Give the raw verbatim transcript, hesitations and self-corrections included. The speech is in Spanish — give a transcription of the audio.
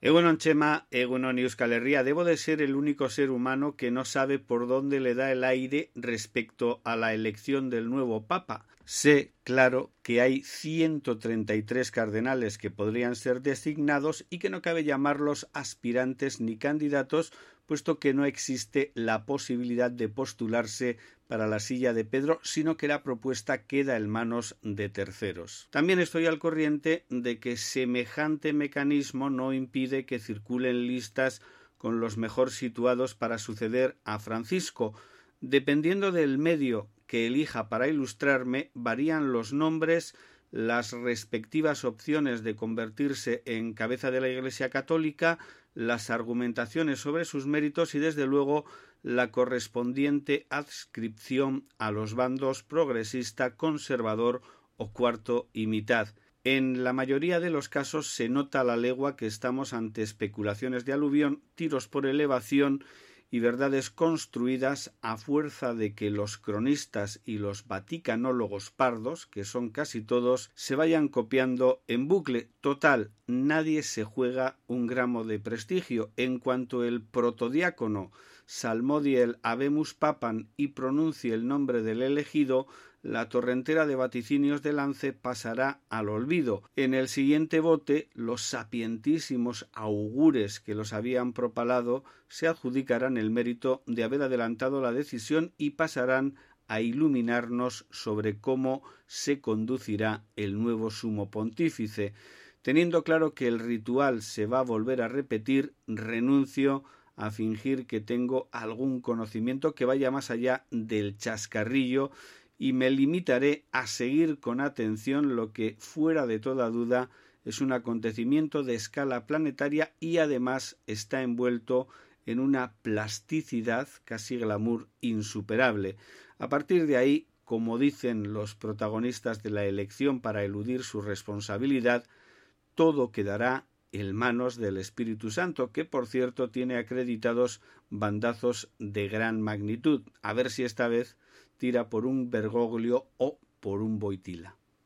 Egunon Chema, Egunon Euskal Herria. Debo de ser el único ser humano que no sabe por dónde le da el aire respecto a la elección del nuevo Papa. Sé, claro, que hay ciento treinta y tres cardenales que podrían ser designados y que no cabe llamarlos aspirantes ni candidatos, puesto que no existe la posibilidad de postularse para la silla de Pedro, sino que la propuesta queda en manos de terceros. También estoy al corriente de que semejante mecanismo no impide que circulen listas con los mejor situados para suceder a Francisco. Dependiendo del medio que elija para ilustrarme, varían los nombres, las respectivas opciones de convertirse en cabeza de la Iglesia Católica, las argumentaciones sobre sus méritos y, desde luego, la correspondiente adscripción a los bandos progresista, conservador o cuarto y mitad. En la mayoría de los casos se nota a la legua que estamos ante especulaciones de aluvión, tiros por elevación y verdades construidas a fuerza de que los cronistas y los vaticanólogos pardos, que son casi todos, se vayan copiando en bucle. Total, nadie se juega un gramo de prestigio. En cuanto el protodiácono salmodie el Habemus Papam y pronuncie el nombre del elegido, la torrentera de vaticinios de Lance pasará al olvido. En el siguiente bote, los sapientísimos augures que los habían propalado se adjudicarán el mérito de haber adelantado la decisión y pasarán a iluminarnos sobre cómo se conducirá el nuevo sumo pontífice. Teniendo claro que el ritual se va a volver a repetir, renuncio a fingir que tengo algún conocimiento que vaya más allá del chascarrillo y me limitaré a seguir con atención lo que, fuera de toda duda, es un acontecimiento de escala planetaria y además está envuelto en una plasticidad, casi glamour, insuperable. A partir de ahí, como dicen los protagonistas de la elección para eludir su responsabilidad, todo quedará en manos del Espíritu Santo, que por cierto tiene acreditados bandazos de gran magnitud. A ver si esta vez tira por un Bergoglio o por un Boitila.